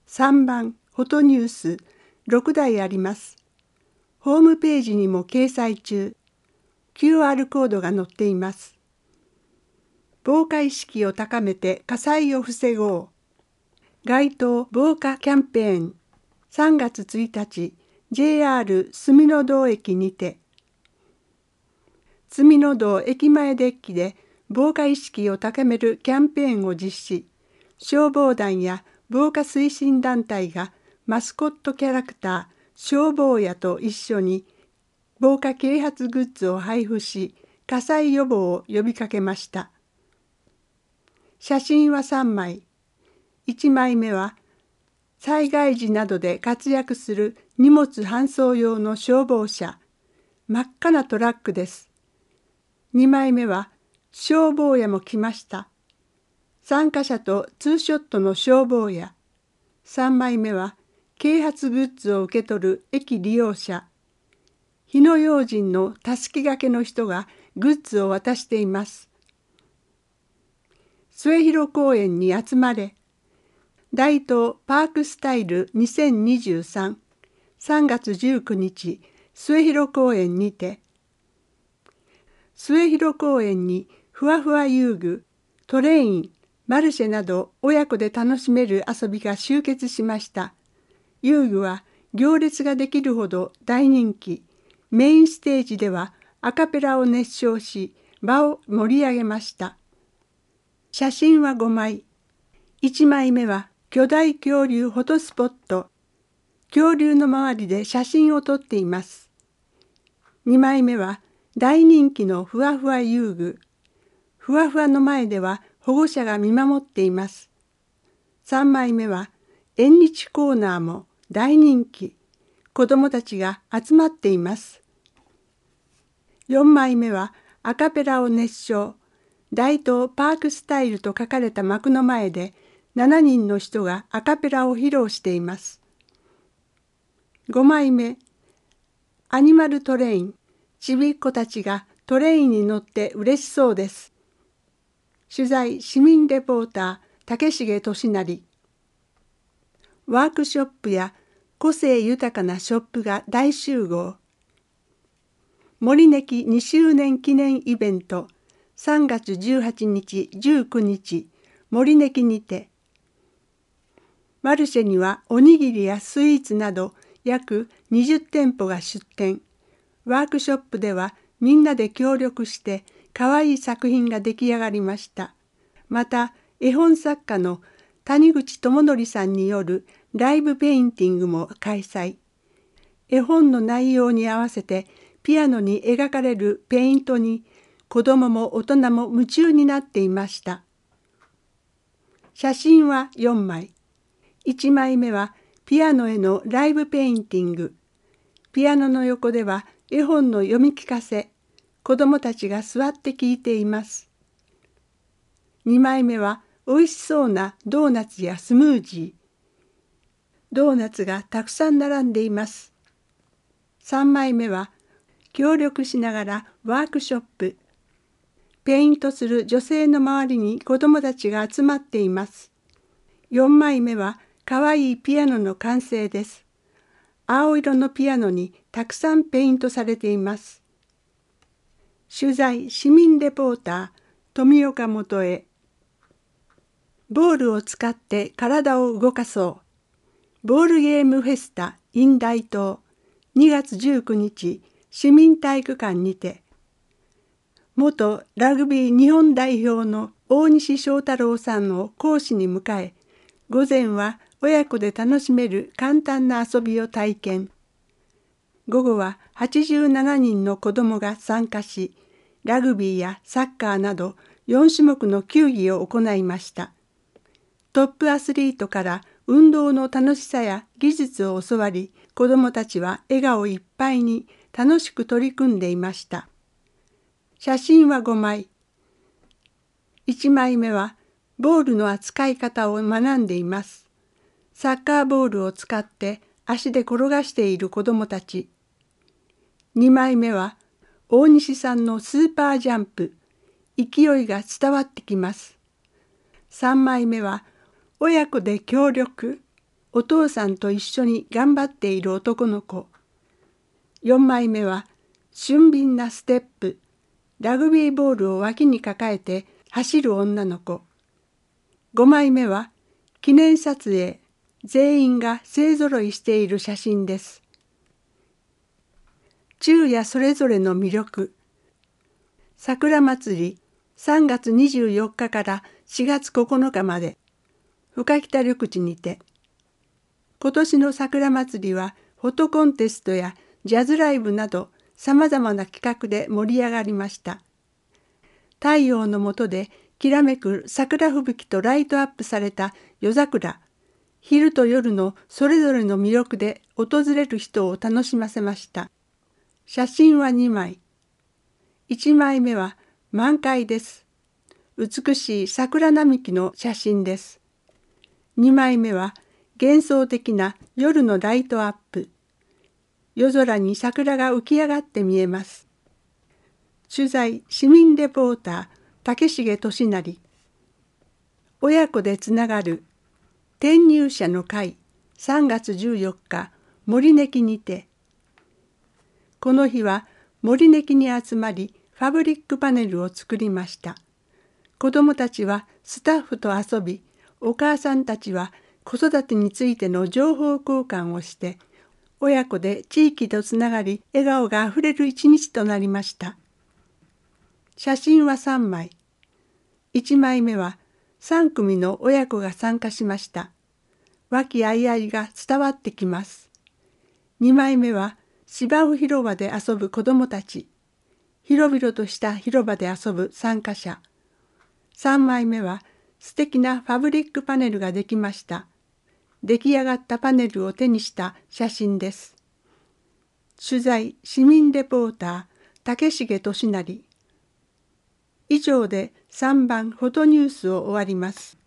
3番フォトニュース6台あります。ホームページにも掲載中。QR コードが載っています。防火意識を高めて火災を防ごう。街頭防火キャンペーン3月1日 JR 住の堂駅にて。住の堂駅前デッキで防火意識を高めるキャンペーンを実施。消防団や防火推進団体がマスコットキャラクター消防野と一緒に防火啓発グッズを配布し、火災予防を呼びかけました。写真は3枚。1枚目は災害時などで活躍する荷物搬送用の消防車、真っ赤なトラックです。2枚目は消防野も来ました。参加者とツーショットの消防野。3枚目は啓発グッズを受け取る駅利用者。火の用心のたすきがけの人がグッズを渡しています。末広公園に集まれ。大東パークスタイル2023 3月19日末広公園にて。末広公園にふわふわ遊具、トレイン、マルシェなど親子で楽しめる遊びが集結しました。遊具は行列ができるほど大人気。メインステージではアカペラを熱唱し、場を盛り上げました。写真は5枚。1枚目は巨大恐竜フォトスポット。恐竜の周りで写真を撮っています。2枚目は大人気のふわふわ遊具。ふわふわの前では保護者が見守っています。3枚目は縁日コーナーも大人気。子どもたちが集まっています。4枚目はアカペラを熱唱。大東パークスタイルと書かれた幕の前で7人の人がアカペラを披露しています。5枚目、アニマルトレイン。ちびっ子たちがトレインに乗って嬉しそうです。取材市民レポーター竹重俊成。ワークショップや個性豊かなショップが大集合。森ネキ2周年記念イベント3月18日19日森ネキにて。マルシェにはおにぎりやスイーツなど約20店舗が出店。ワークショップではみんなで協力してかわいい作品が出来上がりました。また絵本作家の谷口智則さんによるライブペインティングも開催。絵本の内容に合わせてピアノに描かれるペイントに子どもも大人も夢中になっていました。写真は4枚。1枚目はピアノへのライブペインティング。ピアノの横では絵本の読み聞かせ。子どもたちが座って聞いています。2枚目はおいしそうなドーナツやスムージー。ドーナツがたくさん並んでいます。3枚目は協力しながらワークショップ。ペイントする女性の周りに子どもたちが集まっています。4枚目はかわいいピアノの完成です。青色のピアノにたくさんペイントされています。取材市民レポーター富岡元江。ボールを使って体を動かそう。ボールゲームフェスタ in 大東2月19日市民体育館にて。元ラグビー日本代表の大西翔太郎さんを講師に迎え、午前は親子で楽しめる簡単な遊びを体験。午後は87人の子どもが参加し、ラグビーやサッカーなど4種目の球技を行いました。トップアスリートから運動の楽しさや技術を教わり、子どもたちは笑顔いっぱいに楽しく取り組んでいました。写真は5枚。1枚目はボールの扱い方を学んでいます。サッカーボールを使って足で転がしている子どもたち。2枚目は大西さんのスーパージャンプ。勢いが伝わってきます。3枚目は親子で協力。 お父さんと一緒に頑張っている男の子。4枚目は俊敏なステップ、ラグビーボールを脇に抱えて走る女の子。5枚目は記念撮影、全員が勢ぞろいしている写真です。昼夜それぞれの魅力。桜祭り3月24日から4月9日まで、深北緑地にて。今年の桜祭りはフォトコンテストやジャズライブなどさまざまな企画で盛り上がりました。太陽の下できらめく桜吹雪とライトアップされた夜桜、昼と夜のそれぞれの魅力で訪れる人を楽しませました。写真は2枚。1枚目は満開です。美しい桜並木の写真です。2枚目は幻想的な夜のライトアップ。夜空に桜が浮き上がって見えます。取材市民レポーター竹重俊成。親子でつながる転入者の会3月14日森根木にて。この日は森根木に集まりファブリックパネルを作りました。子どもたちはスタッフと遊び、お母さんたちは子育てについての情報交換をして、親子で地域とつながり、笑顔があふれる一日となりました。写真は3枚。1枚目は3組の親子が参加しました。和気あいあいが伝わってきます。2枚目は芝生広場で遊ぶ子どもたち。広々とした広場で遊ぶ参加者。3枚目は素敵なファブリックパネルができました。出来上がったパネルを手にした写真です。取材市民レポーター竹重俊成。以上で3番フォトニュースを終わります。